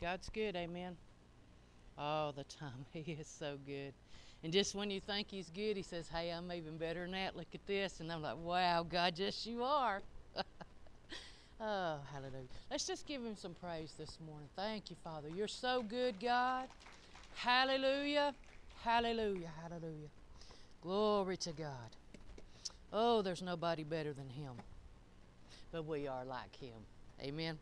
God's good, amen. All the time. He is so good. And just when you think He's good, He says, hey, I'm even better than that. Look at this. And I'm like, wow, God, yes, you are. Oh, hallelujah. Let's just give Him some praise this morning. Thank you, Father. You're so good, God. Hallelujah. Hallelujah. Hallelujah. Glory to God. Oh, there's nobody better than Him. But we are like Him. Amen.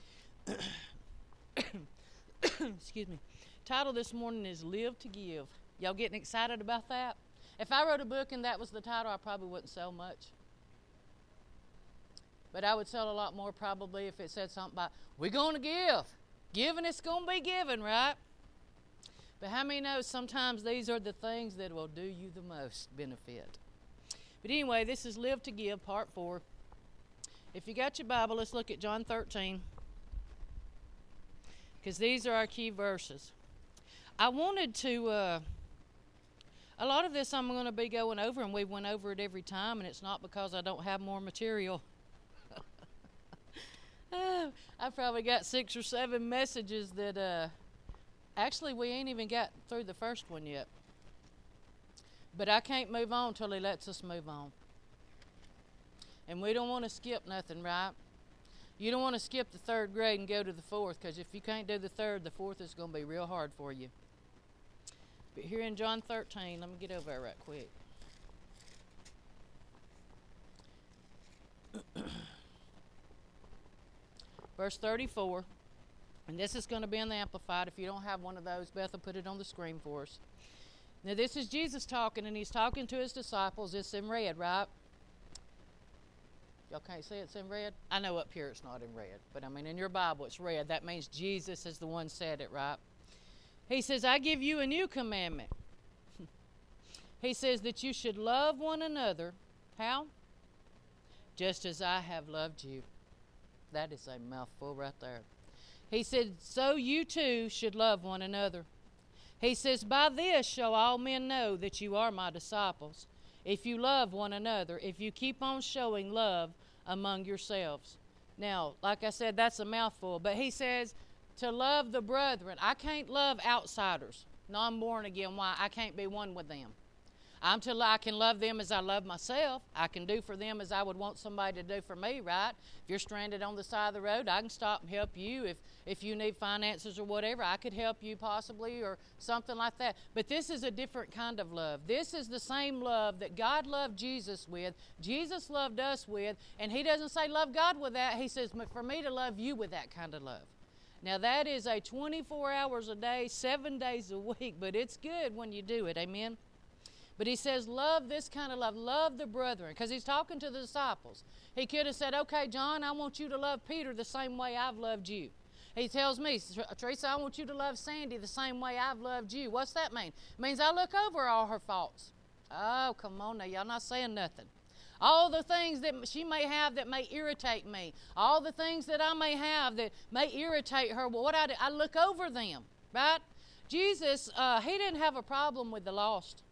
Excuse me. Title this morning is Live to Give. Y'all getting excited about that? If I wrote a book and that was the title, I probably wouldn't sell much. But I would sell a lot more probably if it said something about, we're going to give. Giving, it's going to be given, right? But how many know sometimes these are the things that will do you the most benefit? But anyway, this is Live to Give, part 4. If you got your Bible, let's look at John 13. Because these are our key verses. I wanted to, a lot of this I'm going to be going over, and we went over it every time, and it's not because I don't have more material. I probably got 6 or 7 messages that, actually we ain't even got through the first one yet. But I can't move on till He lets us move on. And we don't want to skip nothing, right? You don't want to skip the 3rd grade and go to the 4th, because if you can't do the 3rd, the 4th is going to be real hard for you. But here in John 13, let me get over there right quick. Verse 34, and this is going to be in the Amplified. If you don't have one of those, Beth will put it on the screen for us. Now this is Jesus talking, and He's talking to His disciples. It's in red, right? Y'all can't see it's in red? I know up here it's not in red, but I mean in your Bible it's red. That means Jesus is the one said it, right? He says, I give you a new commandment. He says that you should love one another. How? Just as I have loved you. That is a mouthful right there. He said, so you too should love one another. He says, by this shall all men know that you are my disciples, if you love one another, if you keep on showing love among yourselves. Now, like I said, that's a mouthful, but He says to love the brethren. I can't love outsiders, non-born again. Why? I can't be one with them. I can love them as I love myself. I can do for them as I would want somebody to do for me, right? If you're stranded on the side of the road, I can stop and help you. If you need finances or whatever, I could help you possibly or something like that. But this is a different kind of love. This is the same love that God loved Jesus with, Jesus loved us with, and He doesn't say love God with that. He says for me to love you with that kind of love. Now that is a 24 hours a day, 7 days a week, but it's good when you do it, amen? But He says, love this kind of love. Love the brethren. Because He's talking to the disciples. He could have said, okay, John, I want you to love Peter the same way I've loved you. He tells me, Teresa, I want you to love Sandy the same way I've loved you. What's that mean? It means I look over all her faults. Oh, come on now. Y'all not saying nothing. All the things that she may have that may irritate me. All the things that I may have that may irritate her. Well, what I do, I look over them, right? Jesus, He didn't have a problem with the lost.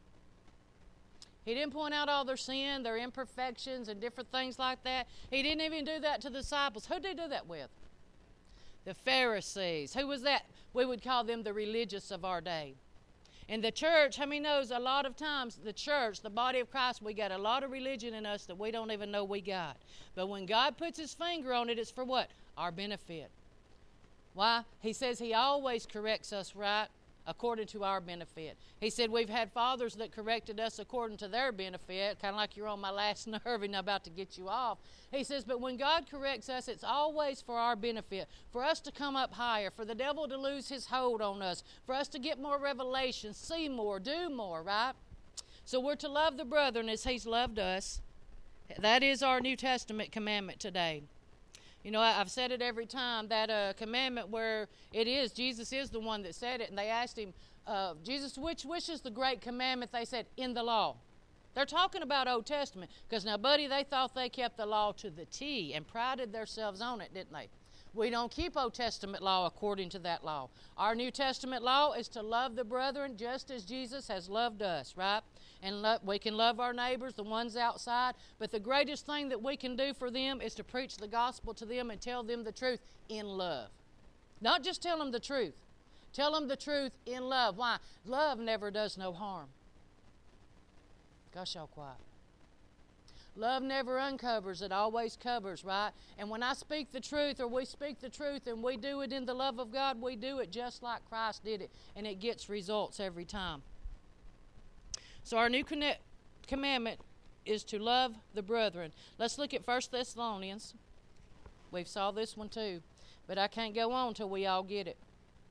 He didn't point out all their sin, their imperfections, and different things like that. He didn't even do that to the disciples. Who did He do that with? The Pharisees. Who was that? We would call them the religious of our day. In the church, how many knows a lot of times the church, the body of Christ, we got a lot of religion in us that we don't even know we got. But when God puts His finger on it, it's for what? Our benefit. Why? He says He always corrects us right according to our benefit. He said we've had fathers that corrected us according to their benefit, kind of like you're on my last nerve and I'm about to get you off. He says, but when God corrects us, it's always for our benefit, for us to come up higher, for the devil to lose his hold on us, for us to get more revelation, see more, do more, right? So we're to love the brethren as He's loved us. That is our New Testament commandment today. You know, I've said it every time, that commandment where it is, Jesus is the one that said it, and they asked Him, Jesus, which is the great commandment? They said, in the law. They're talking about Old Testament, because now, buddy, they thought they kept the law to the T and prided themselves on it, didn't they? We don't keep Old Testament law according to that law. Our New Testament law is to love the brethren just as Jesus has loved us, right? And we can love our neighbors, the ones outside, but the greatest thing that we can do for them is to preach the gospel to them and tell them the truth in love. Not just tell them the truth. Tell them the truth in love. Why? Love never does no harm. Gosh, y'all quiet. Love never uncovers, it always covers, right? And when I speak the truth, or we speak the truth, and we do it in the love of God, we do it just like Christ did it, and it gets results every time. So our new commandment is to love the brethren. Let's look at 1 Thessalonians. We've saw this one too, but I can't go on till we all get it.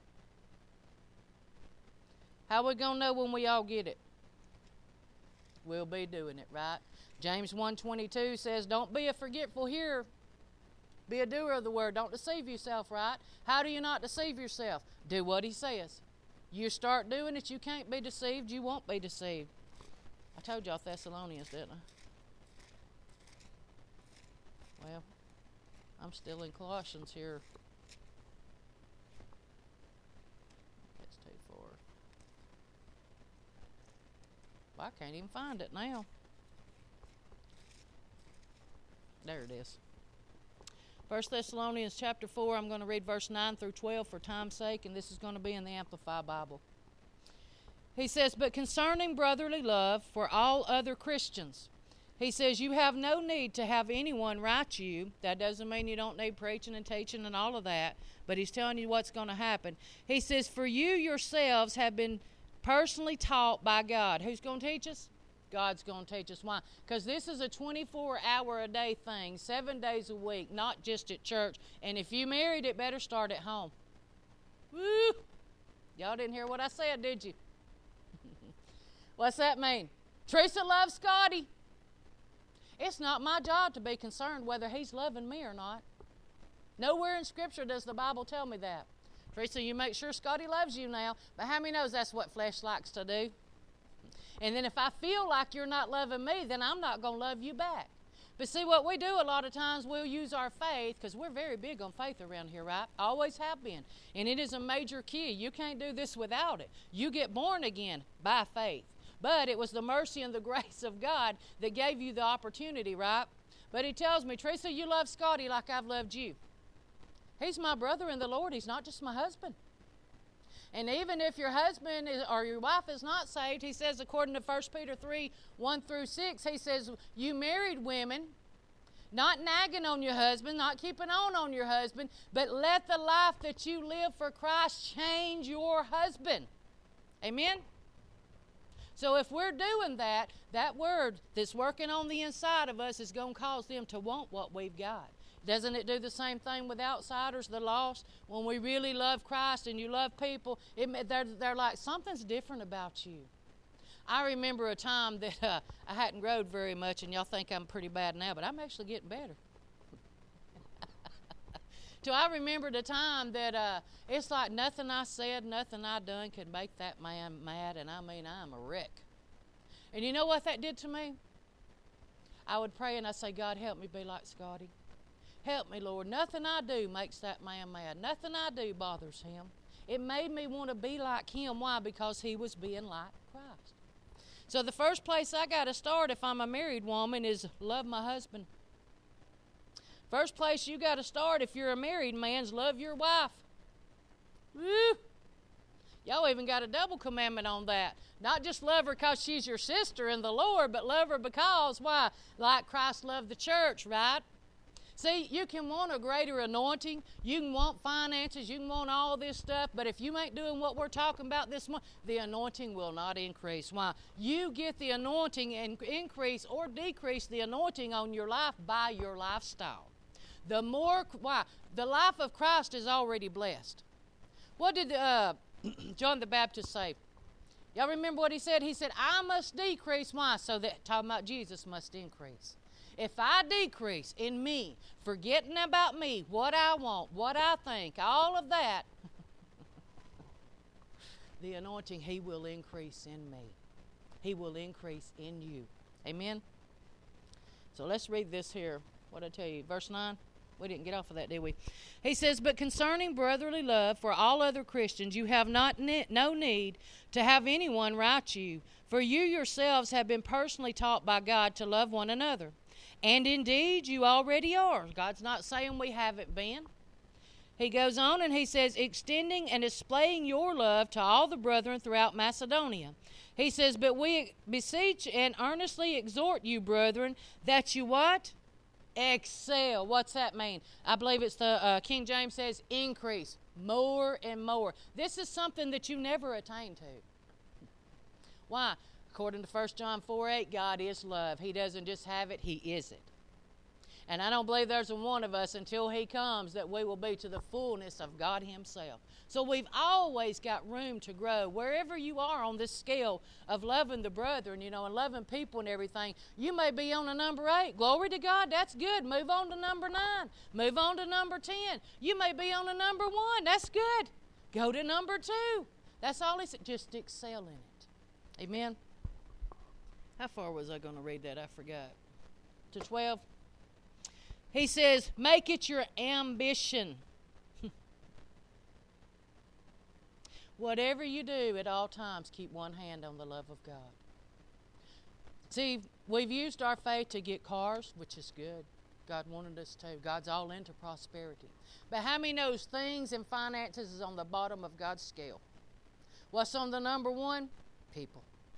How are we going to know when we all get it? We'll be doing it, right? James 1:22 says, don't be a forgetful hearer. Be a doer of the word. Don't deceive yourself, right? How do you not deceive yourself? Do what he says. You start doing it, you can't be deceived. You won't be deceived. I told y'all Thessalonians, didn't I? Well, I'm still in Colossians here. That's too far. Well, I can't even find it now. There it is. 1 Thessalonians chapter 4, I'm going to read verse 9 through 12 for time's sake, and this is going to be in the Amplified Bible. He says, but concerning brotherly love for all other Christians, he says, you have no need to have anyone write you. That doesn't mean you don't need preaching and teaching and all of that, but he's telling you what's going to happen. He says, for you yourselves have been personally taught by God. Who's going to teach us? God's going to teach us. Why? Because this is a 24-hour-a-day thing, 7 days a week, not just at church. And if you married, it better start at home. Woo! Y'all didn't hear what I said, did you? What's that mean? Teresa loves Scotty. It's not my job to be concerned whether he's loving me or not. Nowhere in Scripture does the Bible tell me that. Teresa, you make sure Scotty loves you now. But how many knows that's what flesh likes to do? And then if I feel like you're not loving me, then I'm not going to love you back. But see, what we do a lot of times, we'll use our faith, because we're very big on faith around here, right? Always have been. And it is a major key. You can't do this without it. You get born again by faith. But it was the mercy and the grace of God that gave you the opportunity, right? But he tells me, Teresa, you love Scotty like I've loved you. He's my brother in the Lord. He's not just my husband. And even if your husband or your wife is not saved, he says, according to 1 Peter 3, 1 through 6, he says, you married women, not nagging on your husband, not keeping on your husband, but let the life that you live for Christ change your husband. Amen? So if we're doing that, that word that's working on the inside of us is going to cause them to want what we've got. Doesn't it do the same thing with outsiders, the lost? When we really love Christ and you love people, they're like, something's different about you. I remember a time that I hadn't grown very much, and y'all think I'm pretty bad now, but I'm actually getting better. So I remembered a time that it's like nothing I said, nothing I done could make that man mad, and I mean, I'm a wreck. And you know what that did to me? I would pray and I'd say, God, help me be like Scotty. Help me, Lord. Nothing I do makes that man mad. Nothing I do bothers him. It made me want to be like him. Why? Because he was being like Christ. So the first place I got to start if I'm a married woman is love my husband. First place you got to start if you're a married man is love your wife. Woo! Y'all even got a double commandment on that. Not just love her because she's your sister in the Lord, but love her because, why? Like Christ loved the church, right? See, you can want a greater anointing. You can want finances. You can want all this stuff. But if you ain't doing what we're talking about this morning, the anointing will not increase. Why? You get the anointing and increase or decrease the anointing on your life by your lifestyle. The life of Christ is already blessed. What did John the Baptist say? Y'all remember what he said? He said, I must decrease. Why? So that, talking about Jesus, must increase. If I decrease in me, forgetting about me, what I want, what I think, all of that, the anointing, he will increase in me. He will increase in you. Amen? So let's read this here. What did I tell you? Verse 9? We didn't get off of that, did we? He says, but concerning brotherly love for all other Christians, you have no need to have anyone write you, for you yourselves have been personally taught by God to love one another. And indeed, you already are. God's not saying we haven't been. He goes on and he says, extending and displaying your love to all the brethren throughout Macedonia. He says, but we beseech and earnestly exhort you, brethren, that you what? Excel. What's that mean? I believe it's the King James says increase more and more. This is something that you never attain to. Why? According to 1 John 4:8, God is love. He doesn't just have it, He is it. And I don't believe there's a one of us until He comes that we will be to the fullness of God Himself. So we've always got room to grow. Wherever you are on this scale of loving the brethren, and loving people and everything, you may be on a number 8. Glory to God, that's good. Move on to number 9. Move on to number 10. You may be on a number 1. That's good. Go to number 2. That's all He said. Just excel in it. Amen. How far was I going to read that? I forgot. To 12. He says, make it your ambition. Whatever you do at all times, keep one hand on the love of God. See, we've used our faith to get cars, which is good. God wanted us to. God's all into prosperity. But how many knows things and finances is on the bottom of God's scale? What's on the number 1? People.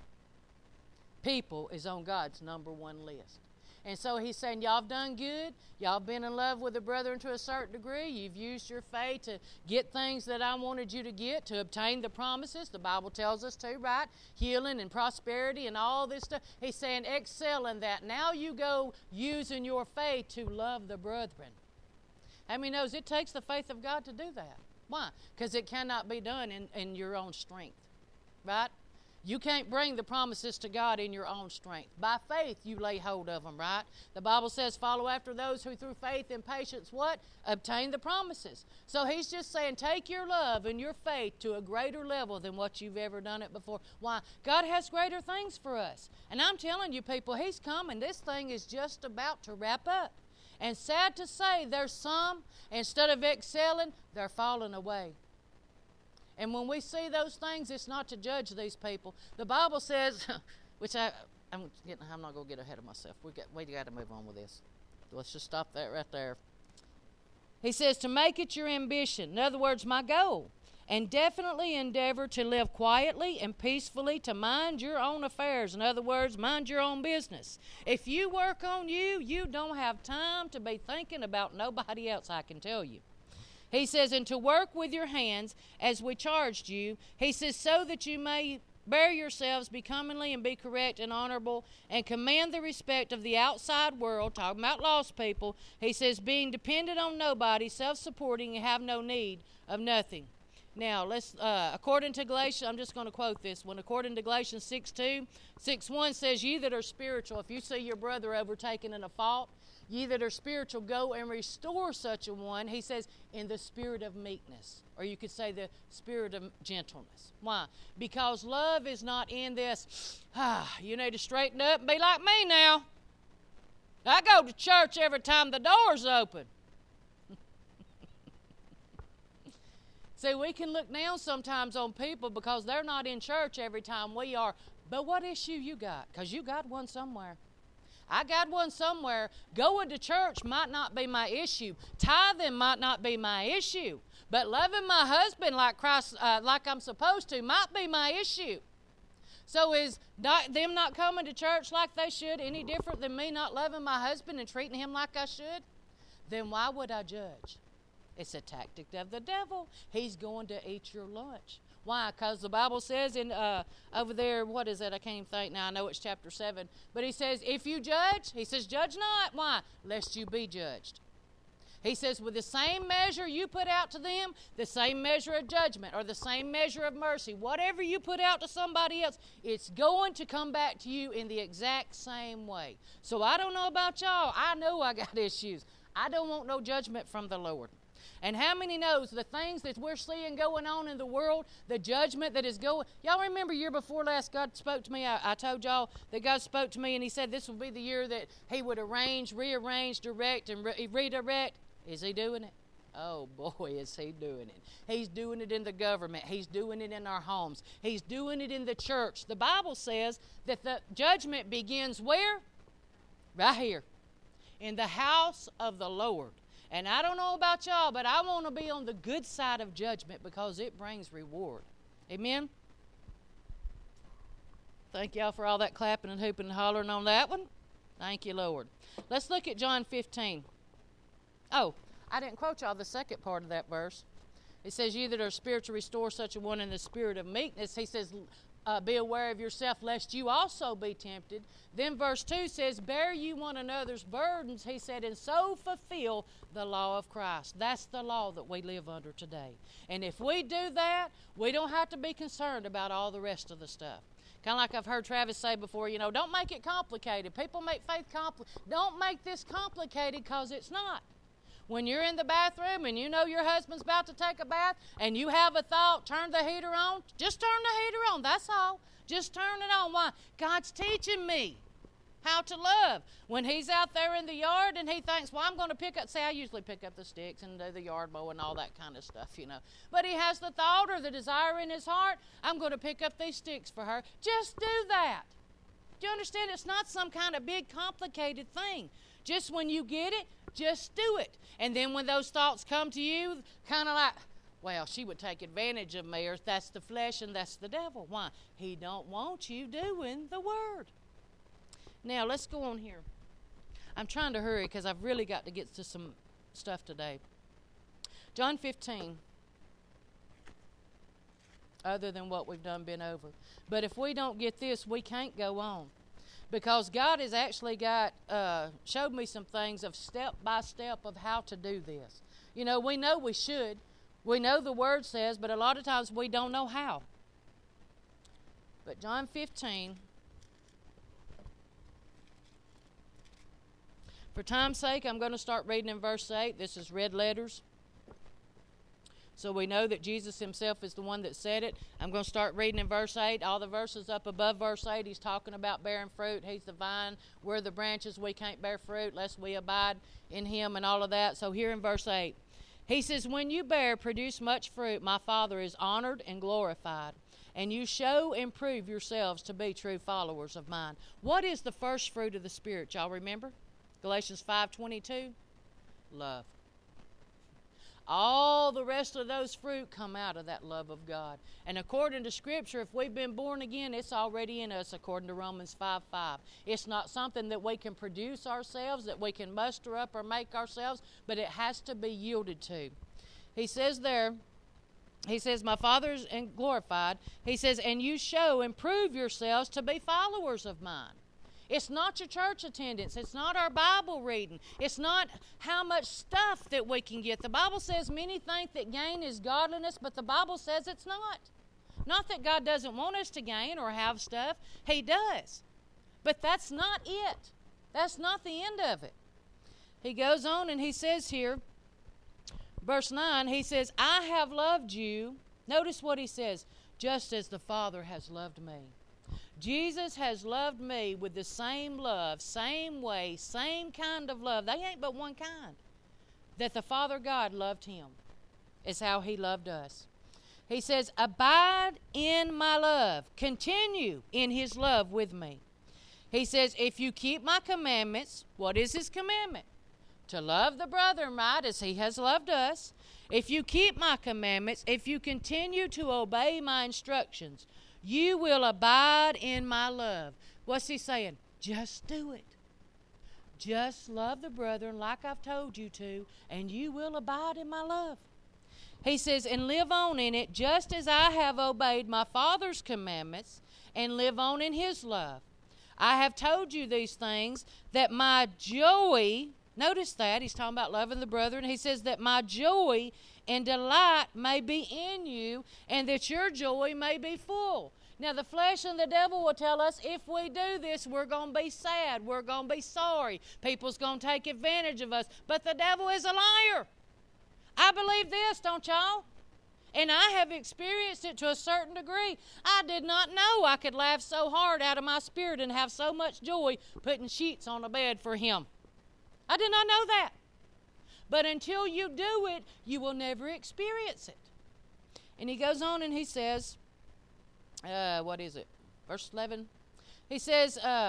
People is on God's number 1 list. And so He's saying, y'all have done good. Y'all been in love with the brethren to a certain degree. You've used your faith to get things that I wanted you to get, to obtain the promises. The Bible tells us to, right? Healing and prosperity and all this stuff. He's saying, excel in that. Now you go using your faith to love the brethren. How many knows it takes the faith of God to do that? Why? Because it cannot be done in your own strength, right? You can't bring the promises to God in your own strength. By faith, you lay hold of them, right? The Bible says, follow after those who through faith and patience, what? Obtain the promises. So He's just saying, take your love and your faith to a greater level than what you've ever done it before. Why? God has greater things for us. And I'm telling you people, He's coming. This thing is just about to wrap up. And sad to say, there's some, instead of excelling, they're falling away. And when we see those things, it's not to judge these people. The Bible says, which I'm not going to get ahead of myself. We got to move on with this. Let's just stop that right there. He says to make it your ambition. In other words, my goal. And definitely endeavor to live quietly and peacefully, to mind your own affairs. In other words, mind your own business. If you work on you, you don't have time to be thinking about nobody else, I can tell you. He says, and to work with your hands as we charged you. He says, so that you may bear yourselves becomingly and be correct and honorable and command the respect of the outside world, talking about lost people. He says, being dependent on nobody, self-supporting, and have no need of nothing. Now, let's according to Galatians, I'm just going to quote this one. According to Galatians 6:2, 6:1 says, ye that are spiritual, if you see your brother overtaken in a fault, ye that are spiritual, go and restore such a one, he says, in the spirit of meekness. Or you could say the spirit of gentleness. Why? Because love is not in this, you need to straighten up and be like me now. I go to church every time the door's open. See, we can look down sometimes on people because they're not in church every time we are. But what issue you got? Because you got one somewhere. I got one somewhere. Going to church might not be my issue. Tithing might not be my issue. But loving my husband like Christ, like I'm supposed to, might be my issue. So is them not coming to church like they should any different than me not loving my husband and treating him like I should? Then why would I judge? It's a tactic of the devil. He's going to eat your lunch. Why? Because the Bible says in over there, what is it? I can't even think now. I know it's chapter 7. But he says, if you judge, he says, judge not. Why? Lest you be judged. He says, with the same measure you put out to them, the same measure of judgment or the same measure of mercy, whatever you put out to somebody else, it's going to come back to you in the exact same way. So I don't know about y'all. I know I got issues. I don't want no judgment from the Lord. And how many knows the things that we're seeing going on in the world, the judgment that is going? Y'all remember year before last God spoke to me. I told y'all that God spoke to me and he said this will be the year that he would arrange, rearrange, direct, and redirect. Is he doing it? Oh boy, is he doing it. He's doing it in the government. He's doing it in our homes. He's doing it in the church. The Bible says that the judgment begins where? Right here. In the house of the Lord. And I don't know about y'all, but I want to be on the good side of judgment because it brings reward. Amen? Thank y'all for all that clapping and hooping and hollering on that one. Thank you, Lord. Let's look at John 15. Oh, I didn't quote y'all the second part of that verse. It says, "You that are spiritual, restore such a one in the spirit of meekness." He says, be aware of yourself, lest you also be tempted. Then verse 2 says, "Bear you one another's burdens," he said, "and so fulfill the law of Christ." That's the law that we live under today. And if we do that, we don't have to be concerned about all the rest of the stuff. Kind of like I've heard Travis say before, don't make it complicated. People make faith complicated. Don't make this complicated, because it's not. When you're in the bathroom and you know your husband's about to take a bath and you have a thought, turn the heater on, just turn the heater on. That's all. Just turn it on. Why? God's teaching me how to love. When he's out there in the yard and he thinks, well, I'm going to pick up, I usually pick up the sticks and do the yard mow and all that kind of stuff, But he has the thought or the desire in his heart, I'm going to pick up these sticks for her. Just do that. Do you understand? It's not some kind of big complicated thing. Just when you get it, just do it. And then when those thoughts come to you, kind of like, well, she would take advantage of me, or that's the flesh and that's the devil. Why? He don't want you doing the word. Now, let's go on here. I'm trying to hurry because I've really got to get to some stuff today. John 15, other than what we've been over. But if we don't get this, we can't go on. Because God has actually showed me some things of step by step of how to do this. We know we should. We know the Word says, but a lot of times we don't know how. But John 15, for time's sake, I'm going to start reading in verse 8. This is red letters. So we know that Jesus himself is the one that said it. I'm going to start reading in verse 8. All the verses up above verse 8, he's talking about bearing fruit. He's the vine. We're the branches. We can't bear fruit lest we abide in him and all of that. So here in verse 8, he says, "When you produce much fruit, my Father is honored and glorified. And you show and prove yourselves to be true followers of mine." What is the first fruit of the Spirit? Y'all remember? Galatians 5:22. Love. All the rest of those fruit come out of that love of God. And according to Scripture, if we've been born again, it's already in us, according to Romans 5:5. It's not something that we can produce ourselves, that we can muster up or make ourselves, but it has to be yielded to. He says there, he says, "My Father is glorified." He says, "And you show and prove yourselves to be followers of mine." It's not your church attendance. It's not our Bible reading. It's not how much stuff that we can get. The Bible says many think that gain is godliness, but the Bible says it's not. Not that God doesn't want us to gain or have stuff. He does. But that's not it. That's not the end of it. He goes on and he says here, verse 9, he says, "I have loved you." Notice what he says, "just as the Father has loved me." Jesus has loved me with the same love, same way, same kind of love. They ain't but one kind. That the Father God loved him is how he loved us. He says, "Abide in my love." Continue in his love with me. He says, "If you keep my commandments," what is his commandment? To love the brethren right as he has loved us. "If you keep my commandments, if you continue to obey my instructions, you will abide in my love." What's he saying? Just do it. Just love the brethren like I've told you to, and you will abide in my love. He says, "And live on in it, just as I have obeyed my Father's commandments, and live on in his love. I have told you these things, that my joy," notice that, he's talking about loving the brethren. He says that my joy and delight may be in you, and that your joy may be full. Now, the flesh and the devil will tell us if we do this, we're going to be sad. We're going to be sorry. People's going to take advantage of us. But the devil is a liar. I believe this, don't y'all? And I have experienced it to a certain degree. I did not know I could laugh so hard out of my spirit and have so much joy putting sheets on a bed for him. I did not know that. But until you do it, you will never experience it. And he goes on and he says, what is it? Verse 11. He says, "I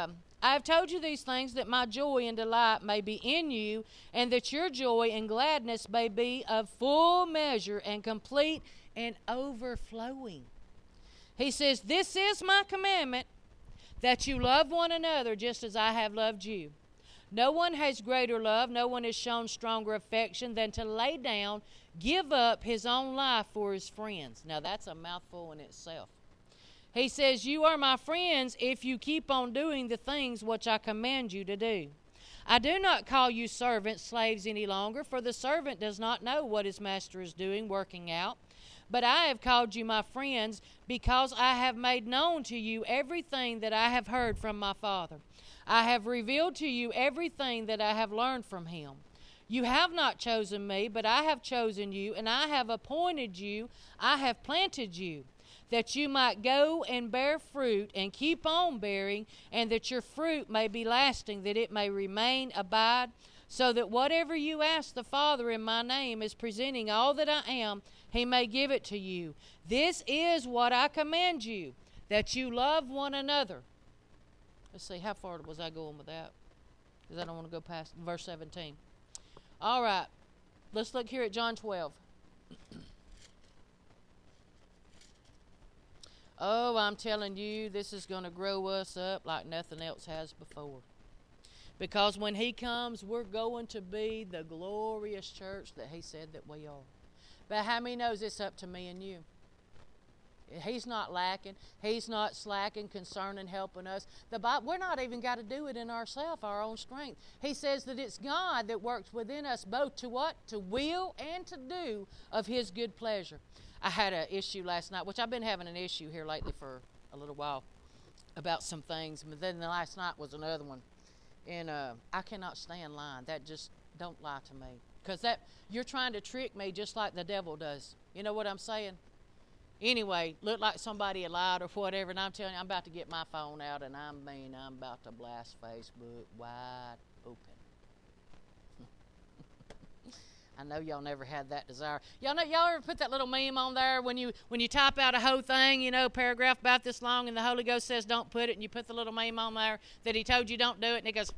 I have told you these things that my joy and delight may be in you, and that your joy and gladness may be of full measure and complete and overflowing. He says, this is my commandment, that you love one another just as I have loved you. No one has greater love, no one has shown stronger affection than to lay down, give up his own life for his friends. Now that's a mouthful in itself. He says, you are my friends if you keep on doing the things which I command you to do. I do not call you servants, slaves any longer, for the servant does not know what his master is doing, working out. But I have called you my friends, because I have made known to you everything that I have heard from my Father. I have revealed to you everything that I have learned from him. You have not chosen me, but I have chosen you, and I have appointed you, I have planted you, that you might go and bear fruit and keep on bearing, and that your fruit may be lasting, that it may remain, abide, so that whatever you ask the Father in my name is presenting all that I am, he may give it to you. This is what I command you, that you love one another. Let's see, how far was I going with that? Because I don't want to go past verse 17. All right, let's look here at John 12. Oh, I'm telling you, this is going to grow us up like nothing else has before. Because when he comes, we're going to be the glorious church that he said that we are. But how many knows it's up to me and you? He's not lacking. He's not slacking concerning helping us. The Bible, we're not even got to do it in ourselves, our own strength. He says that it's God that works within us both to what? To will and to do of his good pleasure. I had an issue last night, which I've been having an issue here lately for a little while about some things. But then the last night was another one. And I cannot stand lying. That just, don't lie to me. Because that you're trying to trick me just like the devil does. You know what I'm saying? Anyway, looked like somebody had lied or whatever, and I'm telling you, I'm about to get my phone out, and I'm about to blast Facebook wide open. I know y'all never had that desire. Y'all ever put that little meme on there when you type out a whole thing, you know, paragraph about this long, and the Holy Ghost says don't put it, and you put the little meme on there that he told you don't do it, and it goes,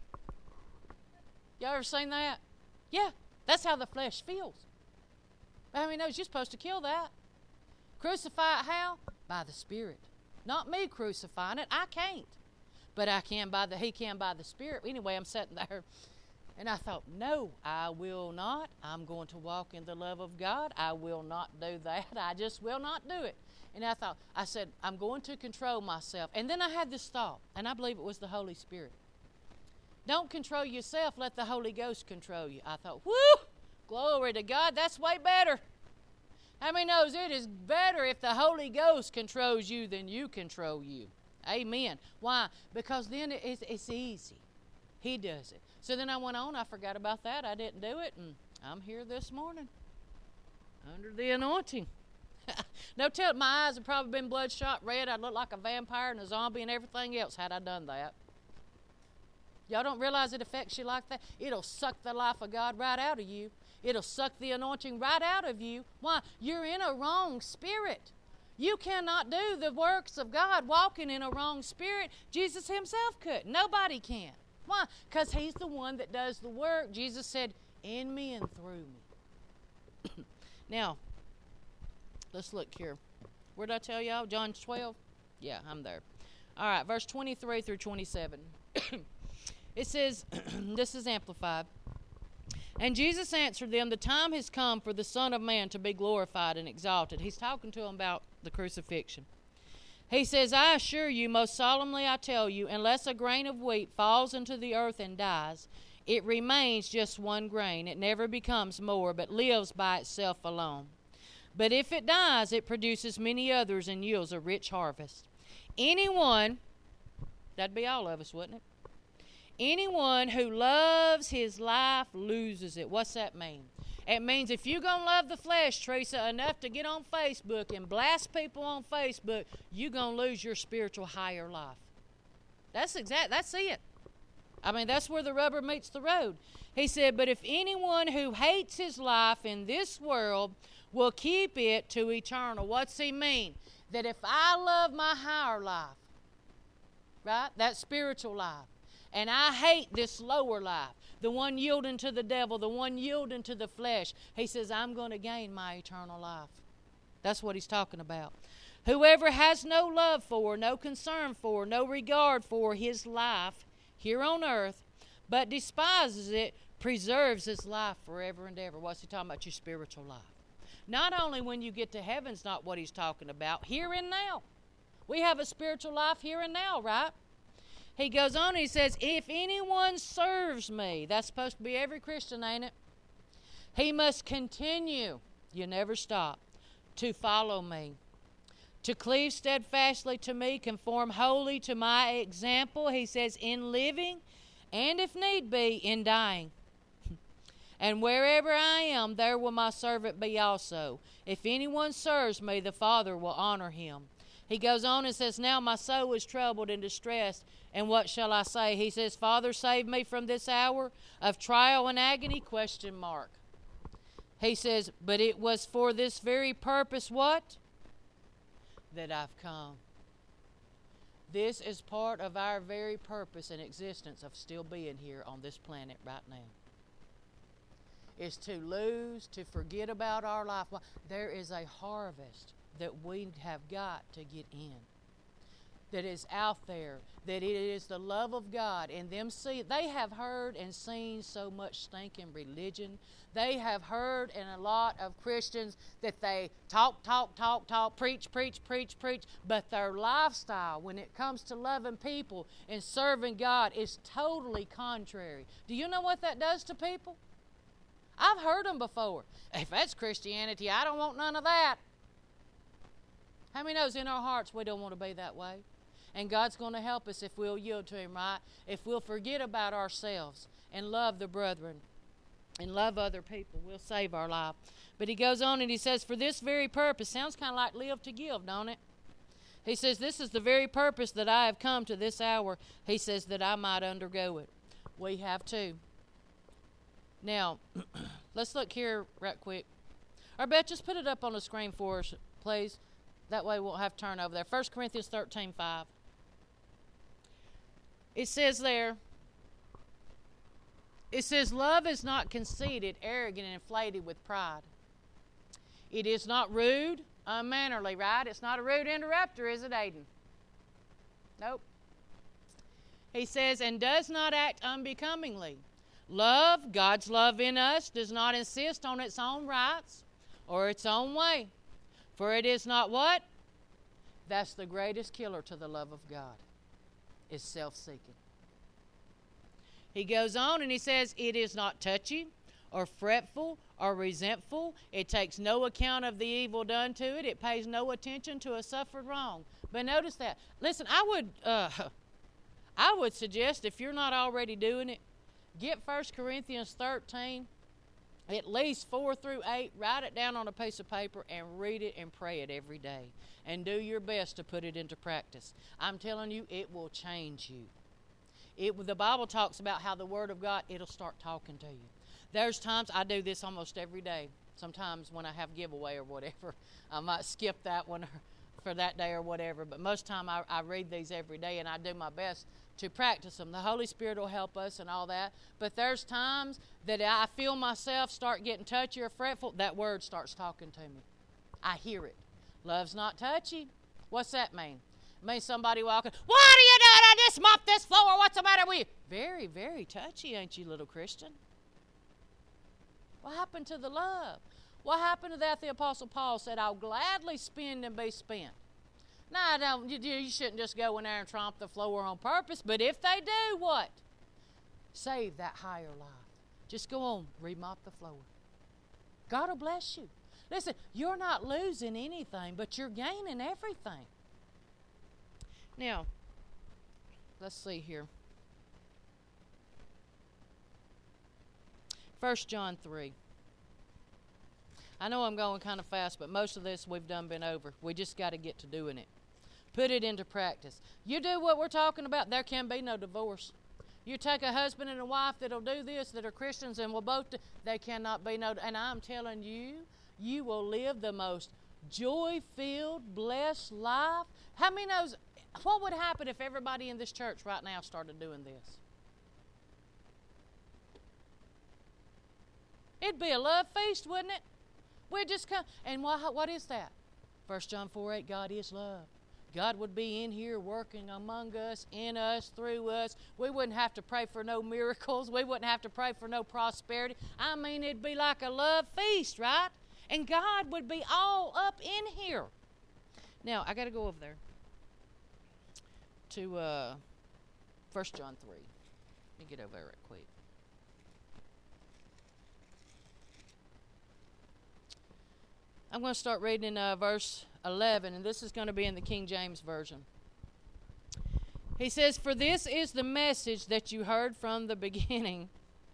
y'all ever seen that? Yeah, that's how the flesh feels. But how many knows you're supposed to kill that? Crucify it how? By the Spirit. Not me crucifying it. I can't. But he can by the Spirit. Anyway, I'm sitting there. And I thought, no, I will not. I'm going to walk in the love of God. I will not do that. I just will not do it. And I said, I'm going to control myself. And then I had this thought, and I believe it was the Holy Spirit. Don't control yourself. Let the Holy Ghost control you. I thought, whoo, glory to God. That's way better. How many knows it is better if the Holy Ghost controls you than you control you? Amen. Why? Because then it's easy. He does it. So then I went on. I forgot about that. I didn't do it. And I'm here this morning under the anointing. No tell, my eyes have probably been bloodshot red. I'd look like a vampire and a zombie and everything else had I done that. Y'all don't realize it affects you like that? It'll suck the life of God right out of you. It'll suck the anointing right out of you. Why? You're in a wrong spirit. You cannot do the works of God walking in a wrong spirit. Jesus himself couldn't. Nobody can. Why? Because he's the one that does the work. Jesus said, in me and through me. Now, let's look here. Where did I tell y'all? John 12? Yeah, I'm there. All right, verse 23 through 27. It says, this is amplified. And Jesus answered them, the time has come for the Son of Man to be glorified and exalted. He's talking to them about the crucifixion. He says, I assure you, most solemnly I tell you, unless a grain of wheat falls into the earth and dies, it remains just one grain. It never becomes more, but lives by itself alone. But if it dies, it produces many others and yields a rich harvest. Anyone, that'd be all of us, wouldn't it? Anyone who loves his life loses it. What's that mean? It means if you're going to love the flesh, Teresa, enough to get on Facebook and blast people on Facebook, you're going to lose your spiritual higher life. That's it. I mean, that's where the rubber meets the road. He said, but if anyone who hates his life in this world will keep it to eternal. What's he mean? That if I love my higher life, right, that spiritual life, And I hate this lower life, the one yielding to the devil, the one yielding to the flesh. He says, I'm going to gain my eternal life. That's what he's talking about. Whoever has no love for, no concern for, no regard for his life here on earth, but despises it, preserves his life forever and ever. What's he talking about? Your spiritual life. Not only when you get to heaven's not what he's talking about, here and now. We have a spiritual life here and now, right? He goes on and he says, if anyone serves me, that's supposed to be every Christian, ain't it? He must continue, you never stop, to follow me, to cleave steadfastly to me, conform wholly to my example, he says, in living, and if need be, in dying. And wherever I am, there will my servant be also. If anyone serves me, the Father will honor him. He goes on and says, now my soul is troubled and distressed, and what shall I say? He says, Father, save me from this hour of trial and agony, ? He says, but it was for this very purpose, what? That I've come. This is part of our very purpose and existence of still being here on this planet right now. Is to lose, to forget about our life. There is a harvest that we have got to get in, that is out there, that it is the love of God. And them see, they have heard and seen so much stinking religion. They have heard in a lot of Christians that they talk, preach, but their lifestyle when it comes to loving people and serving God is totally contrary. Do you know what that does to people? I've heard them before. If that's Christianity, I don't want none of that. How many knows in our hearts we don't want to be that way? And God's going to help us if we'll yield to Him, right? If we'll forget about ourselves and love the brethren and love other people, we'll save our life. But he goes on and he says, for this very purpose, sounds kind of like live to give, don't it? He says, this is the very purpose that I have come to this hour. He says that I might undergo it. We have too. Now, let's look here right quick. Or Beth, just put it up on the screen for us, please. That way we won't have to turn over there. 1 Corinthians 13:5. It says there, it says, love is not conceited, arrogant, and inflated with pride. It is not rude, unmannerly, right? It's not a rude interrupter, is it, Aiden? Nope. He says, and does not act unbecomingly. Love, God's love in us, does not insist on its own rights or its own way. For it is not what? That's the greatest killer to the love of God, is self-seeking. He goes on and he says, it is not touchy or fretful or resentful. It takes no account of the evil done to it. It pays no attention to a suffered wrong. But notice that. Listen, I would suggest, if you're not already doing it, get 1 Corinthians 13, at least 4 through 8, write it down on a piece of paper and read it and pray it every day. And do your best to put it into practice. I'm telling you, it will change you. The Bible talks about how the Word of God, it'll start talking to you. There's times, I do this almost every day. Sometimes when I have giveaway or whatever, I might skip that one for that day or whatever. But most time I read these every day and I do my best to practice them. The Holy Spirit will help us and all that. But there's times that I feel myself start getting touchy or fretful. That word starts talking to me. I hear it. Love's not touchy. What's that mean? It means somebody walking, what are you doing? I just mopped this floor. What's the matter with you? Very, very touchy, ain't you, little Christian? What happened to the love? What happened to that? The Apostle Paul said, I'll gladly spend and be spent. Now, you shouldn't just go in there and tromp the floor on purpose, but if they do, what? Save that higher life. Just go on, remop the floor. God will bless you. Listen, you're not losing anything, but you're gaining everything. Now, let's see here. 1 John 3. I know I'm going kind of fast, but most of this we've been over. We just got to get to doing it. Put it into practice. You do what we're talking about, there can be no divorce. You take a husband and a wife that'll do this, that are Christians, and will both do, they cannot be no. And I'm telling you, you will live the most joy-filled, blessed life. How many knows what would happen if everybody in this church right now started doing this? It'd be a love feast, wouldn't it? We'd just come. And what is that? 1 John 4:8, God is love. God would be in here working among us, in us, through us. We wouldn't have to pray for no miracles. We wouldn't have to pray for no prosperity. I mean, it'd be like a love feast, right? And God would be all up in here. Now, I got to go over there to 1 John 3. Let me get over there right quick. I'm going to start reading in verse 11, and this is going to be in the King James Version. He says, "For this is the message that you heard from the beginning."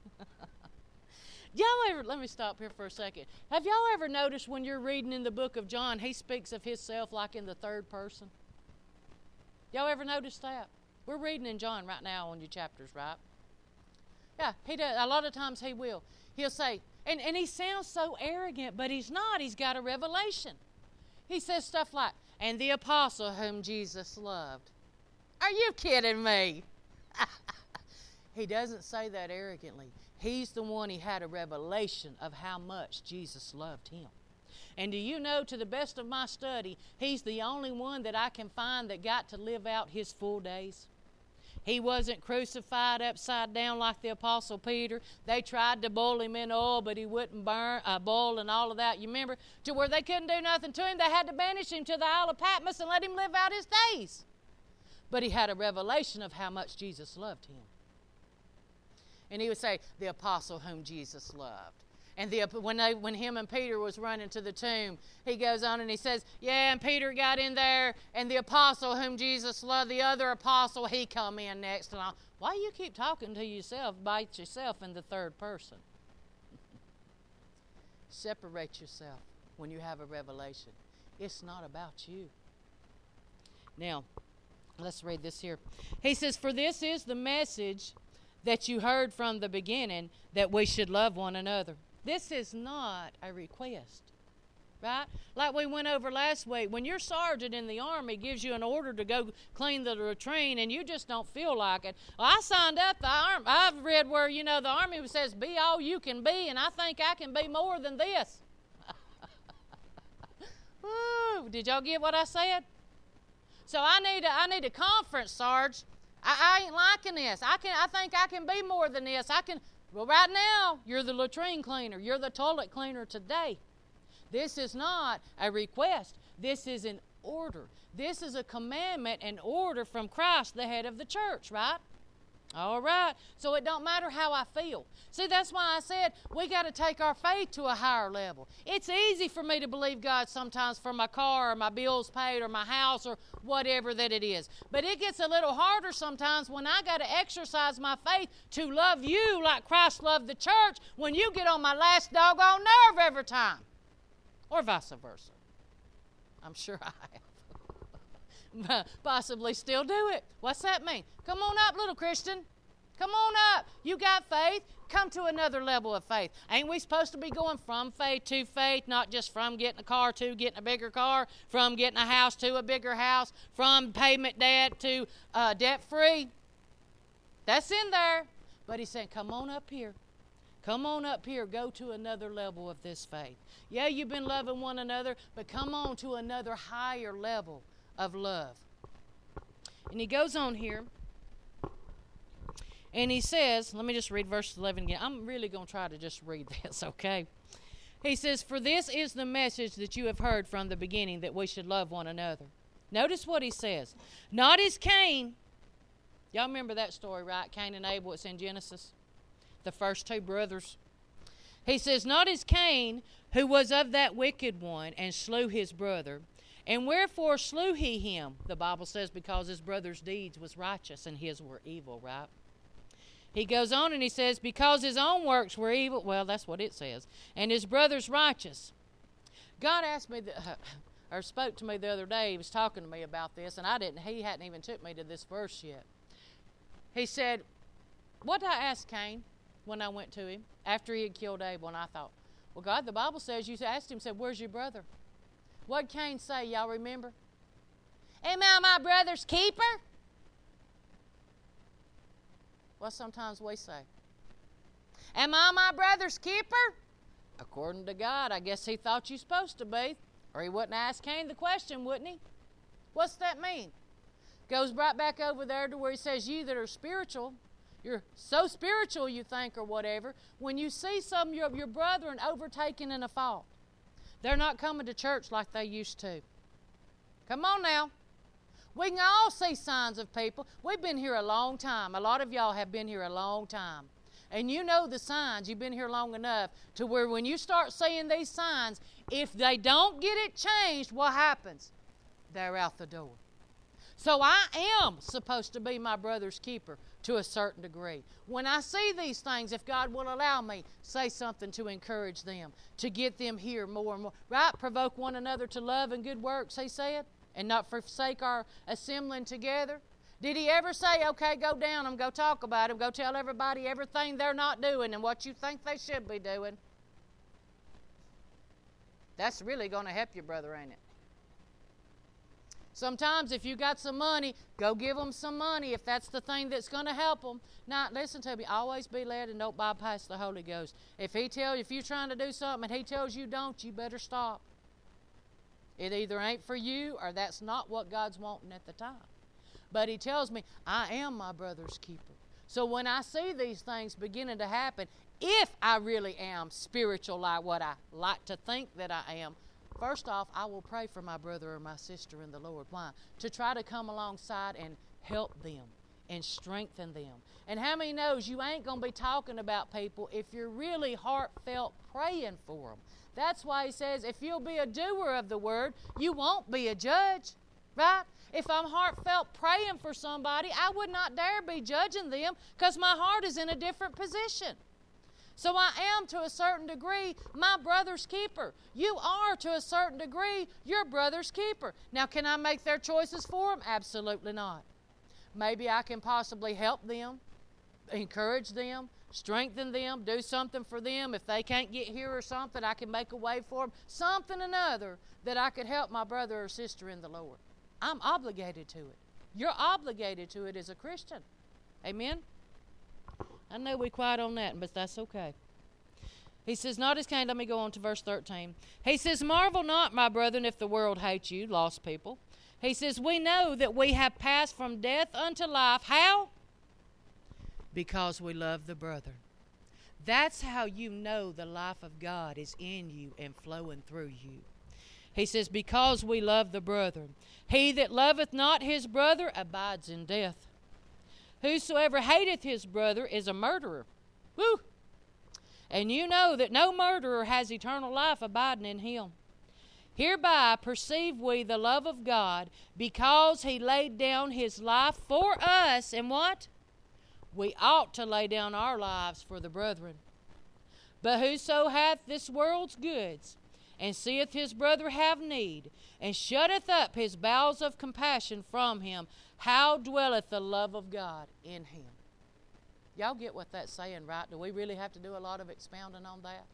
Let me stop here for a second. Have y'all ever noticed when you're reading in the book of John, he speaks of himself like in the third person? Y'all ever notice that? We're reading in John right now on your chapters, right? Yeah, he does. A lot of times he will. He'll say, and he sounds so arrogant, but he's not. He's got a revelation. He says stuff like, "And the apostle whom Jesus loved." Are you kidding me? He doesn't say that arrogantly. He's the one, he had a revelation of how much Jesus loved him. And do you know, to the best of my study, he's the only one that I can find that got to live out his full days. He wasn't crucified upside down like the Apostle Peter. They tried to boil him in oil, but he wouldn't boil and all of that. You remember? To where they couldn't do nothing to him. They had to banish him to the Isle of Patmos and let him live out his days. But he had a revelation of how much Jesus loved him. And he would say, "The apostle whom Jesus loved." And when him and Peter was running to the tomb, he goes on and he says, "Yeah, and Peter got in there, and the apostle whom Jesus loved, the other apostle, he come in next." And all. Why do you keep talking to yourself, by yourself in the third person? Separate yourself when you have a revelation. It's not about you. Now, let's read this here. He says, "For this is the message that you heard from the beginning, that we should love one another." This is not a request, right? Like we went over last week, when your sergeant in the Army gives you an order to go clean the latrine and you just don't feel like it. Well, I signed up the Army. I've read where, the Army says, "Be all you can be," and I think I can be more than this. Woo, did y'all get what I said? So I need a conference, Sarge. I ain't liking this. I think I can be more than this. Well, right now, you're the latrine cleaner. You're the toilet cleaner today. This is not a request. This is an order. This is a commandment and order from Christ, the head of the church, right? All right. So it don't matter how I feel. See, that's why I said we got to take our faith to a higher level. It's easy for me to believe God sometimes for my car or my bills paid or my house or whatever that it is. But it gets a little harder sometimes when I got to exercise my faith to love you like Christ loved the church when you get on my last doggone nerve every time. Or vice versa. I'm sure I have. Possibly still do it. What's that mean? Come on up, little Christian. Come on up. You got faith. Come to another level of faith. Ain't we supposed to be going from faith to faith, not just from getting a car to getting a bigger car, from getting a house to a bigger house, from payment debt to debt-free? That's in there. But he's saying, come on up here. Come on up here. Go to another level of this faith. Yeah, you've been loving one another, but come on to another higher level of love. And he goes on here and he says, let me just read verse 11 again. I'm really going to try to just read this, okay? He says, "For this is the message that you have heard from the beginning, that we should love one another." Notice what he says. Not as Cain. Y'all remember that story, right? Cain and Abel, it's in Genesis. The first two brothers. He says, "Not as Cain, who was of that wicked one, and slew his brother. And wherefore slew he him?" The Bible says because his brother's deeds was righteous and his were evil, right? He goes on and he says, because his own works were evil. Well, that's what it says. And his brother's righteous. God asked me, or spoke to me the other day. He was talking to me about this, and he hadn't even took me to this verse yet. He said, what did I ask Cain when I went to him after he had killed Abel? And I thought, well, God, the Bible says, you asked him, said, where's your brother? What'd Cain say? Y'all remember? Am I my brother's keeper? Well, sometimes we say. Am I my brother's keeper? According to God, I guess he thought you supposed to be, or he wouldn't ask Cain the question, wouldn't he? What's that mean? Goes right back over there to where he says, you that are spiritual, you're so spiritual you think or whatever, when you see some of your brethren overtaken in a fault, they're not coming to church like they used to. Come on now. We can all see signs of people. We've been here a long time. A lot of y'all have been here a long time. And you know the signs. You've been here long enough to where when you start seeing these signs, if they don't get it changed, what happens? They're out the door. So I am supposed to be my brother's keeper to a certain degree. When I see these things, if God will allow me, say something to encourage them, to get them here more and more. Right? Provoke one another to love and good works, he said, and not forsake our assembling together. Did he ever say, okay, go down and go talk about them, go tell everybody everything they're not doing and what you think they should be doing? That's really going to help you, brother, ain't it? Sometimes if you got some money, go give them some money if that's the thing that's going to help them. Now, listen to me. Always be led and don't bypass the Holy Ghost. If you're trying to do something and he tells you don't, you better stop. It either ain't for you or that's not what God's wanting at the time. But he tells me, I am my brother's keeper. So when I see these things beginning to happen, if I really am spiritual like what I like to think that I am, first off, I will pray for my brother or my sister in the Lord. Why? To try to come alongside and help them and strengthen them. And how many knows you ain't going to be talking about people if you're really heartfelt praying for them? That's why he says, if you'll be a doer of the word, you won't be a judge, right? If I'm heartfelt praying for somebody, I would not dare be judging them because my heart is in a different position. So I am, to a certain degree, my brother's keeper. You are, to a certain degree, your brother's keeper. Now, can I make their choices for them? Absolutely not. Maybe I can possibly help them, encourage them, strengthen them, do something for them. If they can't get here or something, I can make a way for them. Something or another that I could help my brother or sister in the Lord. I'm obligated to it. You're obligated to it as a Christian. Amen? I know we're quiet on that, but that's okay. He says, not as Cain. Let me go on to verse 13. He says, marvel not, my brethren, if the world hates you, lost people. He says, we know that we have passed from death unto life. How? Because we love the brethren. That's how you know the life of God is in you and flowing through you. He says, because we love the brethren. He that loveth not his brother abides in death. Whosoever hateth his brother is a murderer. Woo! And you know that no murderer has eternal life abiding in him. Hereby perceive we the love of God, because he laid down his life for us. And what? We ought to lay down our lives for the brethren. But whoso hath this world's goods, and seeth his brother have need, and shutteth up his bowels of compassion from him, how dwelleth the love of God in him? Y'all get what that's saying, right? Do we really have to do a lot of expounding on that?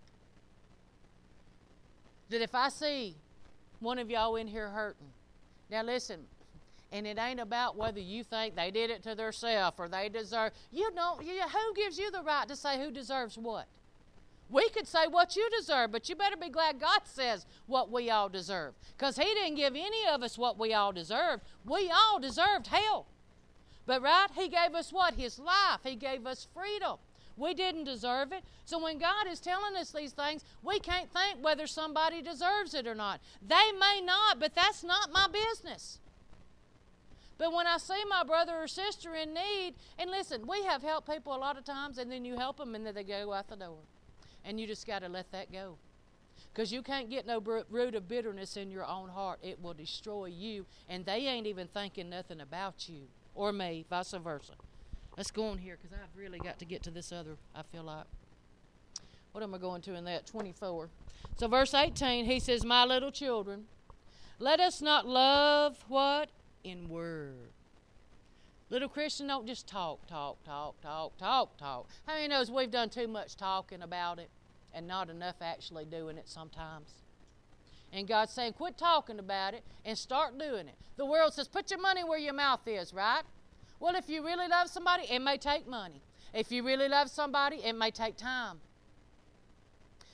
That if I see one of y'all in here hurting, now listen, and it ain't about whether you think they did it to themselves or they deserve. Who gives you the right to say who deserves what? We could say what you deserve, but you better be glad God says what we all deserve. Because he didn't give any of us what we all deserved. We all deserved hell. But right, he gave us what? His life. He gave us freedom. We didn't deserve it. So when God is telling us these things, we can't think whether somebody deserves it or not. They may not, but that's not my business. But when I see my brother or sister in need, and listen, we have helped people a lot of times, and then you help them, and then they go out the door. And you just got to let that go. Because you can't get no root of bitterness in your own heart. It will destroy you. And they ain't even thinking nothing about you or me, vice versa. Let's go on here because I've really got to get to this other, I feel like. What am I going to in that? 24. So verse 18, he says, my little children, let us not love what? In word. Little Christian, don't just talk. How many knows we've done too much talking about it and not enough actually doing it sometimes? And God's saying, quit talking about it and start doing it. The world says, put your money where your mouth is, right? Well, if you really love somebody, it may take money. If you really love somebody, it may take time.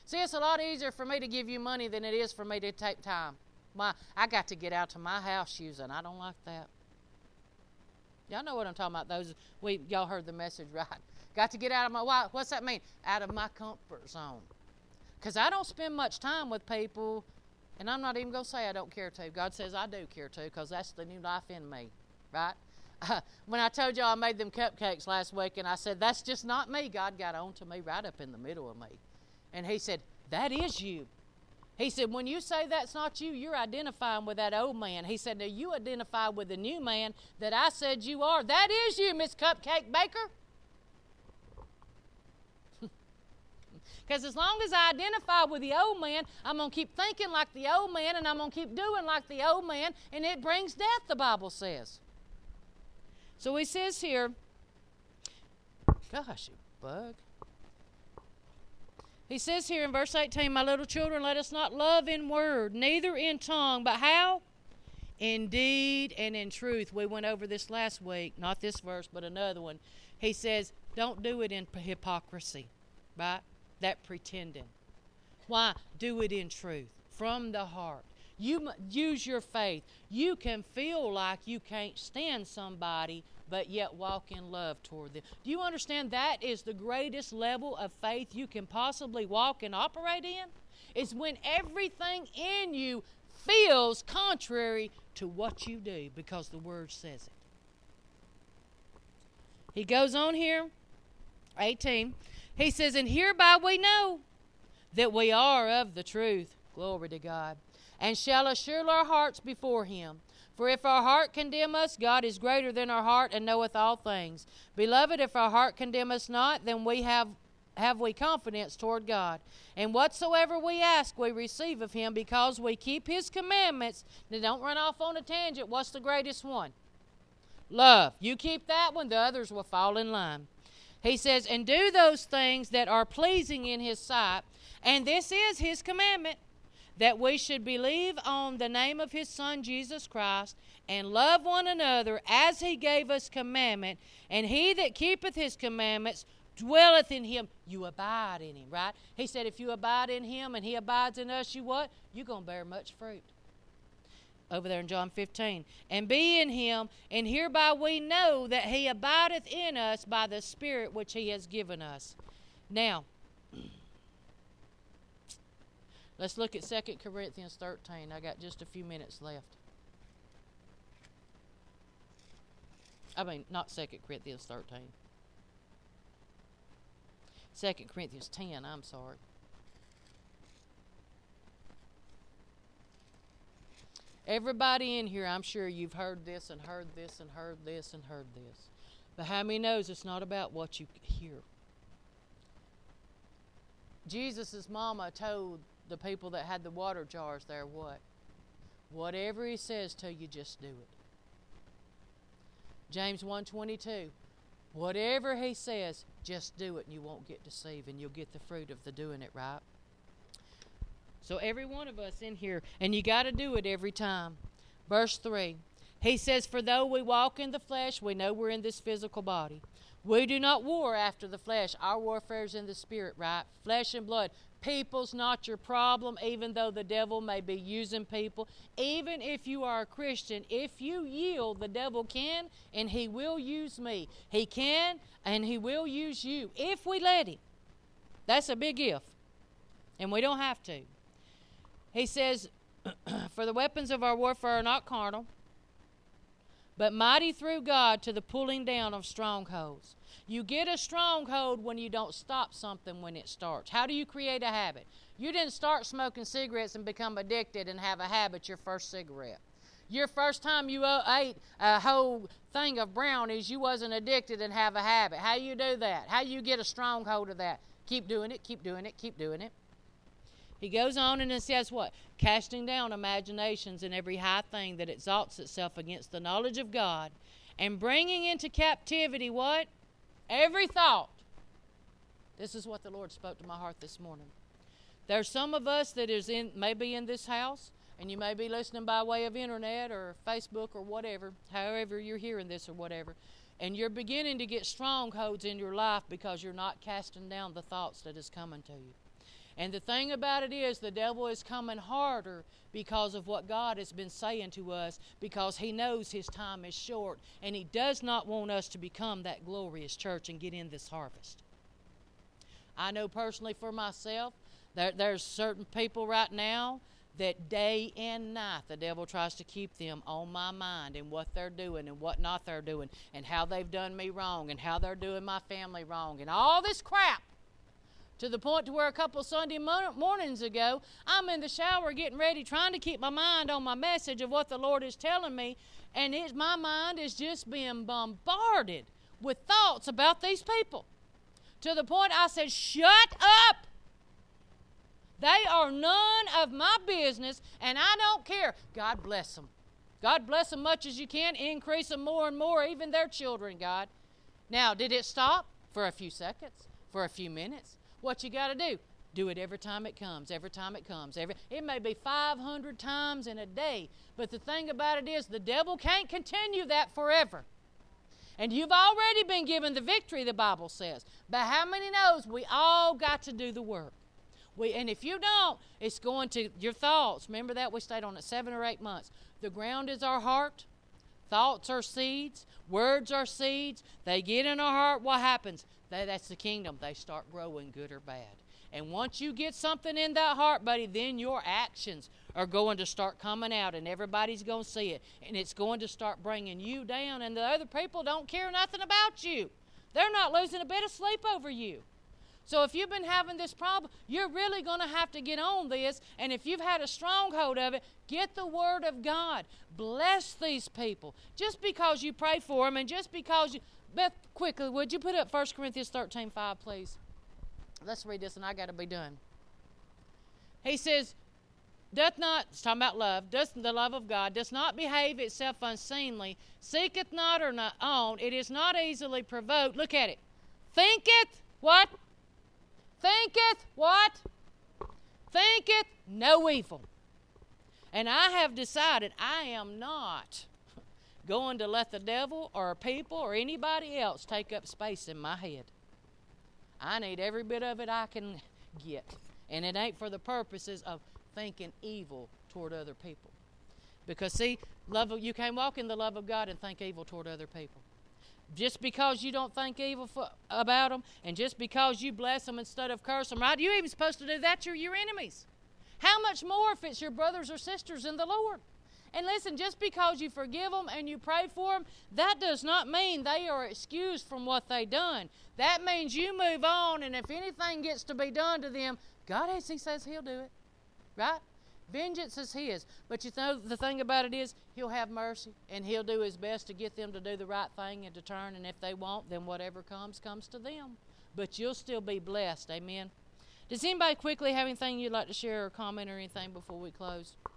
See, it's a lot easier for me to give you money than it is for me to take time. I got to get out to my house shoes, and I don't like that. Y'all know what I'm talking about. Y'all heard the message, right? Got to get out of my, what's that mean? Out of my comfort zone. Because I don't spend much time with people, and I'm not even going to say I don't care to. God says I do care to, because that's the new life in me, right? When I told y'all I made them cupcakes last week, and I said, that's just not me, God got on to me right up in the middle of me. And he said, that is you. He said, when you say that's not you, you're identifying with that old man. He said, now you identify with the new man that I said you are. That is you, Miss Cupcake Baker. Because as long as I identify with the old man, I'm going to keep thinking like the old man, and I'm going to keep doing like the old man, and it brings death, the Bible says. So he says here, gosh, you bug. He says here in verse 18, my little children, let us not love in word, neither in tongue, but how? In deed and in truth. We went over this last week, not this verse, but another one. He says, don't do it in hypocrisy, right? That pretending. Why? Do it in truth, from the heart. You use your faith. You can feel like you can't stand somebody, but yet walk in love toward them. Do you understand that is the greatest level of faith you can possibly walk and operate in? Is when everything in you feels contrary to what you do, because the Word says it. He goes on here, 18. He says, and hereby we know that we are of the truth. Glory to God. And shall assure our hearts before Him. For if our heart condemn us, God is greater than our heart and knoweth all things. Beloved, if our heart condemn us not, then we have we confidence toward God. And whatsoever we ask, we receive of Him, because we keep His commandments. Now don't run off on a tangent. What's the greatest one? Love. You keep that one, the others will fall in line. He says, and do those things that are pleasing in His sight. And this is His commandment, that we should believe on the name of His Son, Jesus Christ, and love one another as He gave us commandment. And he that keepeth His commandments dwelleth in Him. You abide in Him, right? He said, if you abide in Him and He abides in us, you what? You're going to bear much fruit. Over there in John 15. And be in Him, and hereby we know that He abideth in us by the Spirit which He has given us. Now, let's look at 2 Corinthians 13. I got just a few minutes left. I mean, not 2 Corinthians 13. 2 Corinthians 10, I'm sorry. Everybody in here, I'm sure you've heard this and heard this and heard this and heard this. But how many knows it's not about what you hear? Jesus' mama told the people that had the water jars there what? Whatever He says to you, just do it. James 1:22. Whatever He says, just do it, and you won't get deceived, and you'll get the fruit of the doing it, right? So every one of us in here, and you got to do it every time. Verse 3. He says, for though we walk in the flesh, we know we're in this physical body. We do not war after the flesh. Our warfare is in the spirit, right? Flesh and blood. People's not your problem, even though the devil may be using people. Even if you are a Christian, if you yield, the devil can, and he will use me. He can, and he will use you, if we let him. That's a big if. And we don't have to. He says, for the weapons of our warfare are not carnal, but mighty through God to the pulling down of strongholds. You get a stronghold when you don't stop something when it starts. How do you create a habit? You didn't start smoking cigarettes and become addicted and have a habit your first cigarette. Your first time you ate a whole thing of brownies, you wasn't addicted and have a habit. How you do that? How you get a stronghold of that? Keep doing it, keep doing it, keep doing it. He goes on and it says what? Casting down imaginations and every high thing that exalts itself against the knowledge of God, and bringing into captivity what? Every thought. This is what the Lord spoke to my heart this morning. There's some of us that is maybe in this house, and you may be listening by way of internet or Facebook or whatever, however you're hearing this or whatever, and you're beginning to get strongholds in your life because you're not casting down the thoughts that is coming to you. And the thing about it is, the devil is coming harder because of what God has been saying to us, because he knows his time is short, and he does not want us to become that glorious church and get in this harvest. I know personally for myself, there's certain people right now that day and night the devil tries to keep them on my mind and what they're doing and what not they're doing and how they've done me wrong and how they're doing my family wrong and all this crap, to the point to where a couple Sunday mornings ago, I'm in the shower getting ready, trying to keep my mind on my message of what the Lord is telling me, and my mind is just being bombarded with thoughts about these people, to the point I said, shut up! They are none of my business, and I don't care. God bless them. God bless them much as you can. Increase them more and more, even their children, God. Now, did it stop? For a few seconds, for a few minutes. What you got to do? Do it every time it comes, every time it comes. It may be 500 times in a day, but the thing about it is the devil can't continue that forever. And you've already been given the victory, the Bible says. But how many knows we all got to do the work? And if you don't, it's going to your thoughts. Remember that? We stayed on it 7 or 8 months. The ground is our heart. Thoughts are seeds. Words are seeds. They get in our heart. What happens? That's the kingdom. They start growing, good or bad. And once you get something in that heart, buddy, then your actions are going to start coming out, and everybody's going to see it. And it's going to start bringing you down, and the other people don't care nothing about you. They're not losing a bit of sleep over you. So if you've been having this problem, you're really going to have to get on this. And if you've had a stronghold of it, get the Word of God. Bless these people. Just because you pray for them and just because you... Beth, quickly, would you put up 1 Corinthians 13:5, please? Let's read this and I got to be done. He says, it's talking about love, the love of God, does not behave itself unseemly, seeketh not or not own, it is not easily provoked. Look at it. Thinketh, what? Thinketh what? Thinketh no evil. And I have decided I am not going to let the devil or people or anybody else take up space in my head. I need every bit of it I can get. And it ain't for the purposes of thinking evil toward other people. Because see, you can't walk in the love of God and think evil toward other people. Just because you don't think evil about them, and just because you bless them instead of curse them, right? You're even supposed to do that to your enemies. How much more if it's your brothers or sisters in the Lord? And listen, just because you forgive them and you pray for them, that does not mean they are excused from what they done. That means you move on, and if anything gets to be done to them, God, as He says He'll do it, right? Vengeance is His. But you know, the thing about it is, He'll have mercy, and He'll do His best to get them to do the right thing and to turn, and if they won't, then whatever comes to them. But you'll still be blessed, amen? Does anybody quickly have anything you'd like to share or comment or anything before we close?